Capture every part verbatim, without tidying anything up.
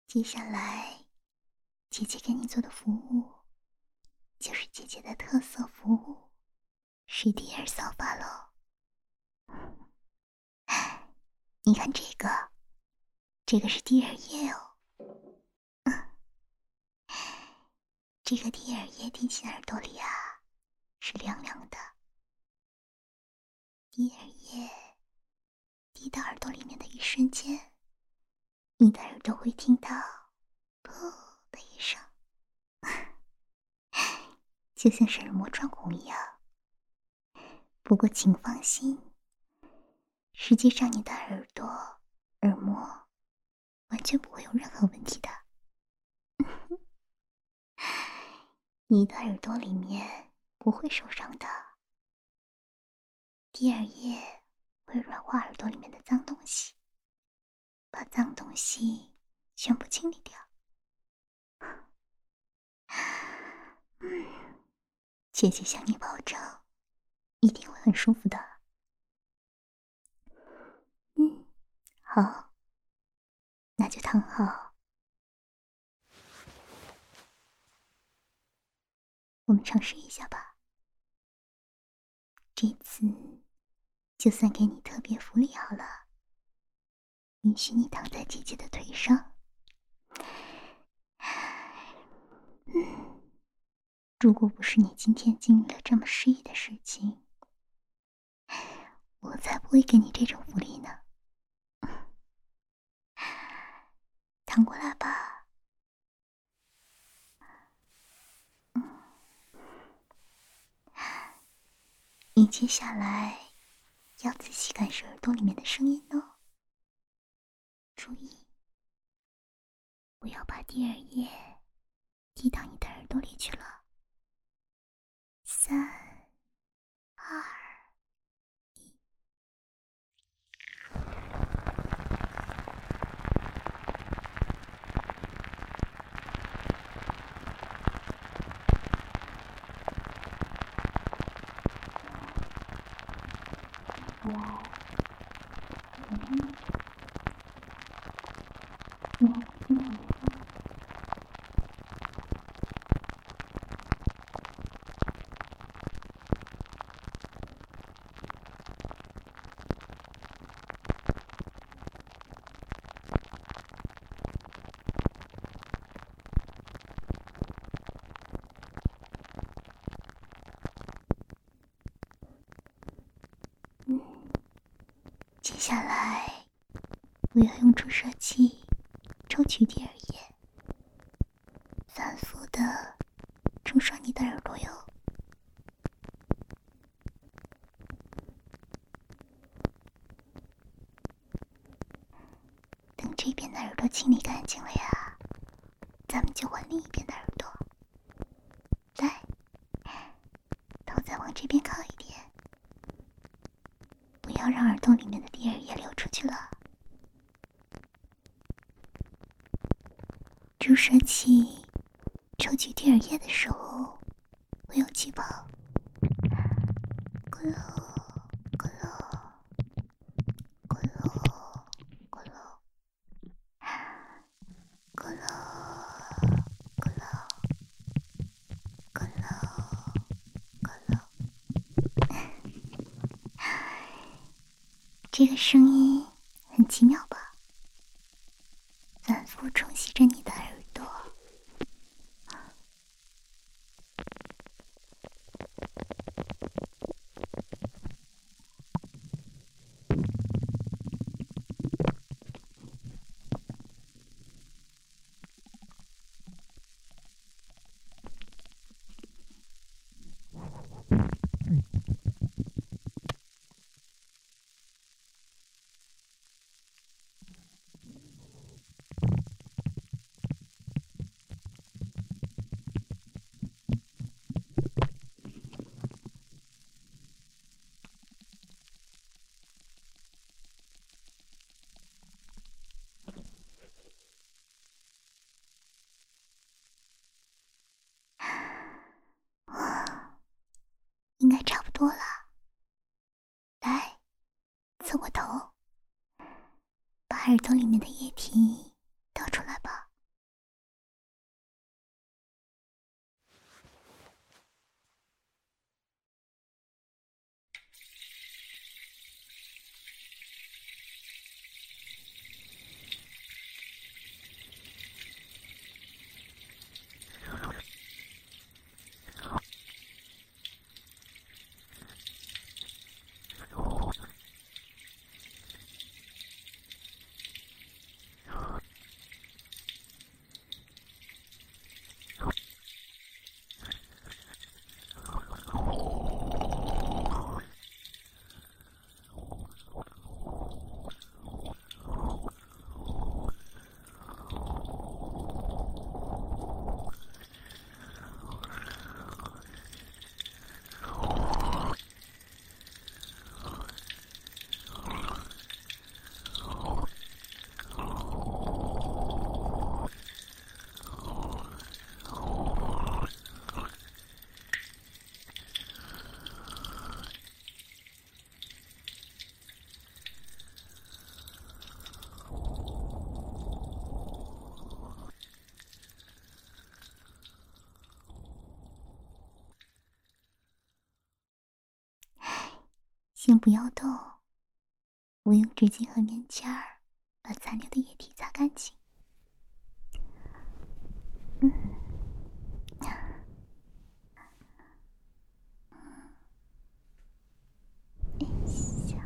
接下来，姐姐给你做的服务，就是姐姐的特色服务，是第二扫把喽。你看这个，这个是第二液哦。这个第二液滴进耳朵里啊，是凉凉的。第二液滴到耳朵里面的一瞬间，你的耳朵会听到“噗”的一声，就像是耳膜穿孔一样。不过请放心，实际上你的耳朵、耳膜完全不会有任何问题的。你的耳朵里面不会受伤的。第二液会软化耳朵里面的脏东西，把脏东西全部清理掉。嗯，姐姐向你保证，一定会很舒服的。嗯，好，那就躺好。我们尝试一下吧。这次就算给你特别福利好了，允许你躺在姐姐的腿上。嗯，如果不是你今天经历了这么失意的事情，我才不会给你这种福利呢。躺过来吧。嗯，你接下来要仔细感受耳朵里面的声音哦。注意，不要把第二液滴到你的耳朵里去了。三、二、一。哇，嗯，你还听到没有？嗯，接下来我要用注射器抽取第二液，反复的冲刷你的耳朵哟。等这边的耳朵清理干净了呀，咱们就换另一边的耳朵。来，头再往这边靠一点，不要让耳洞里面的第二液流出去了。注射器抽取第二液的时候会有气泡，咕噜咕噜咕噜咕噜咕噜咕噜咕噜咕噜，这个声音很奇妙吧？反复冲洗着你的耳朵。应该差不多了，来，侧过头，把耳朵里面的液体倒出来吧。 先不要动，我用纸巾和棉签儿把残留的液体擦干净。嗯，哎呀，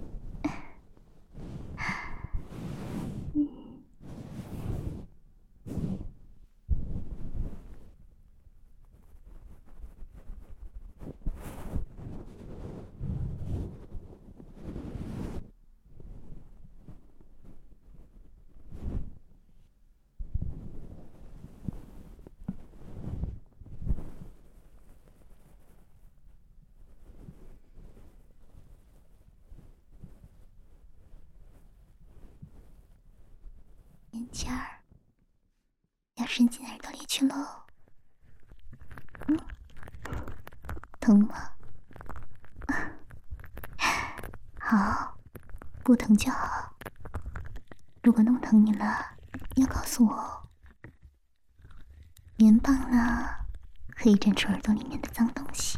嗯。棉签儿要伸进耳朵里去喽。嗯，疼吗？好，不疼就好。如果弄疼你了，要告诉我哦。棉棒呢，可以沾出耳朵里面的脏东西。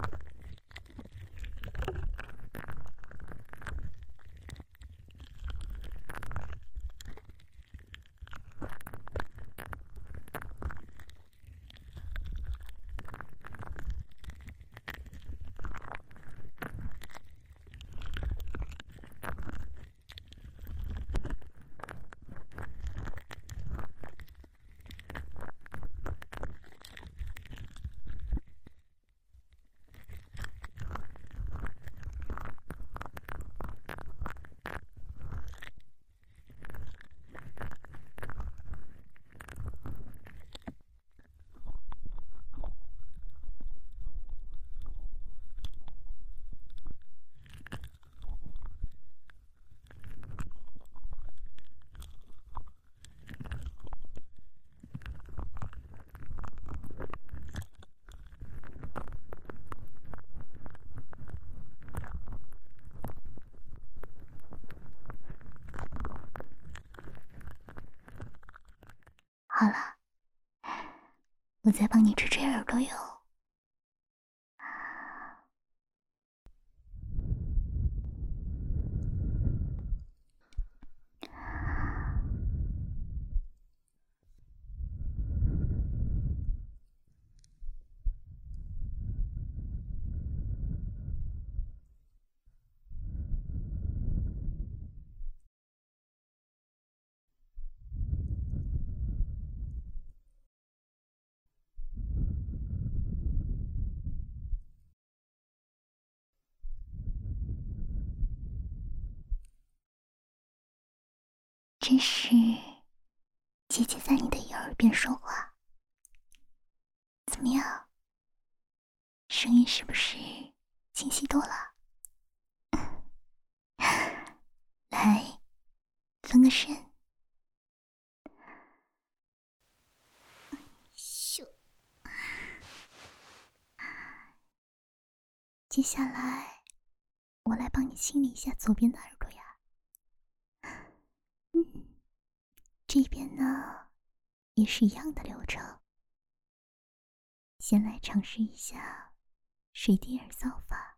好了，我再帮你吹吹耳朵哟。这是姐姐在你的耳边说话，怎么样？声音是不是清晰多了？来，分个身。咻。接下来，我来帮你清理一下左边的耳朵呀。嗯，这边呢，也是一样的流程。先来尝试一下水滴耳扫法。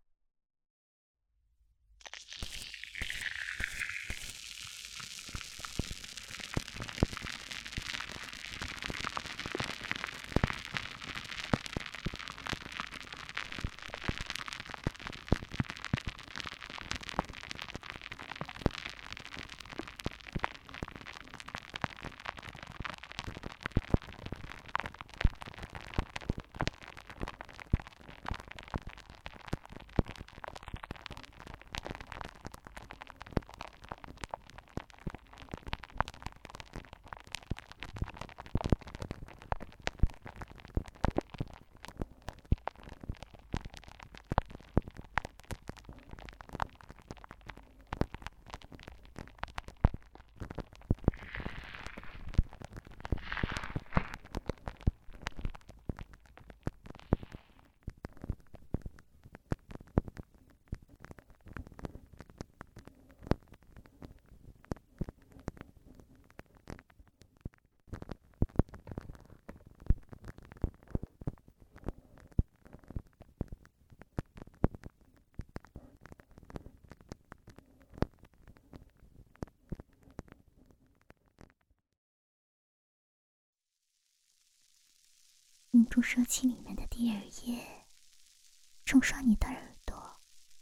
用注射器里面的滴耳液冲刷你的耳朵。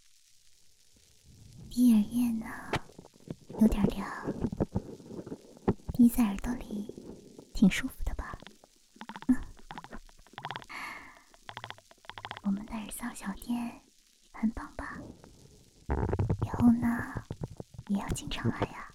滴耳液呢，有点凉，滴在耳朵里挺舒服的吧？我们的耳骚小店很棒吧？以后呢，也要经常来呀。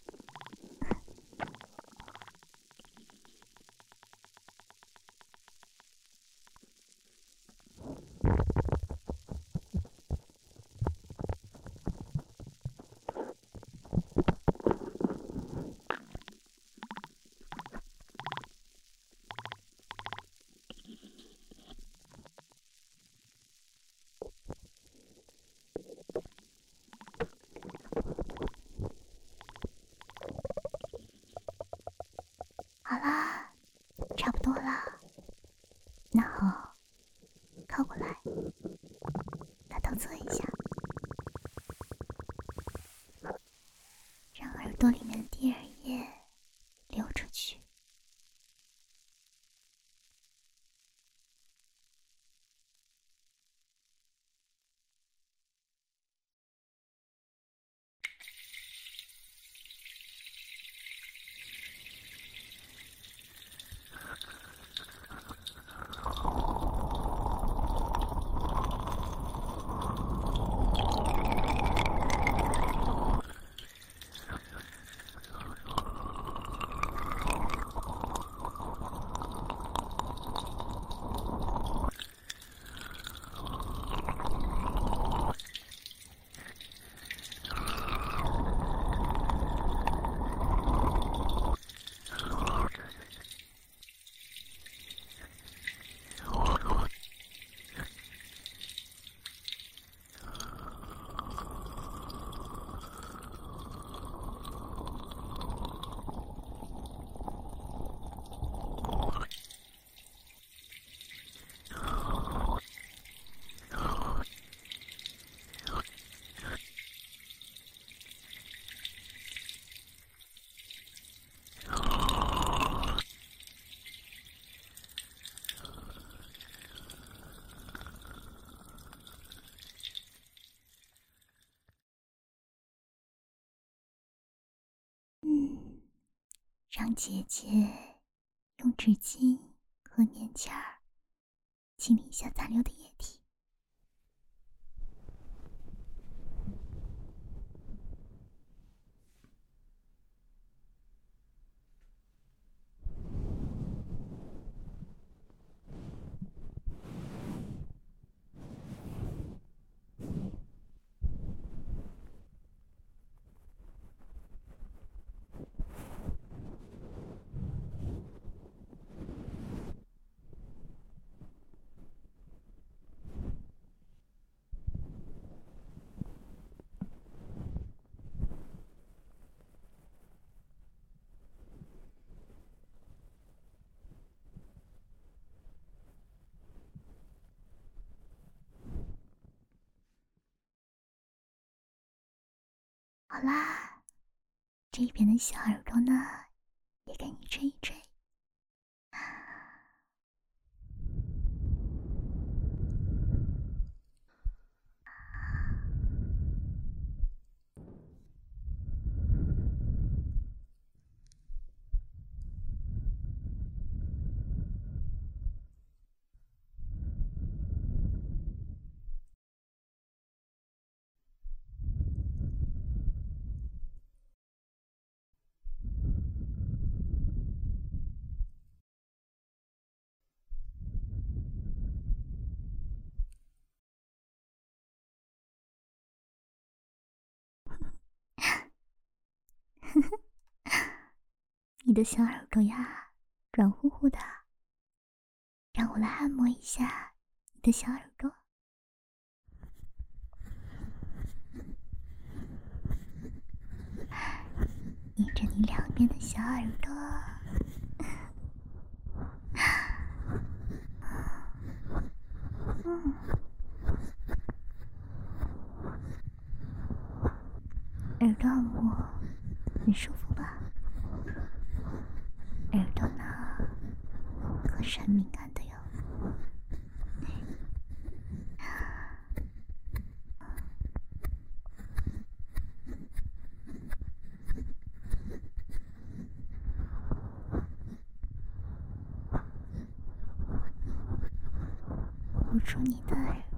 好啦，差不多了。那好，靠过来，把头侧一下，让耳朵里面的滴耳液流出去。嗯，让姐姐用纸巾和棉签儿清理一下残留的液体。好啦，这边的小耳朵呢，也给你吹一吹。你的小耳朵呀，软乎乎的，让我来按摩一下你的小耳朵。捏着你两边的小耳朵，嗯，耳朵按摩很舒服吧？耳朵呢，可是很敏感的哟。 住你的耳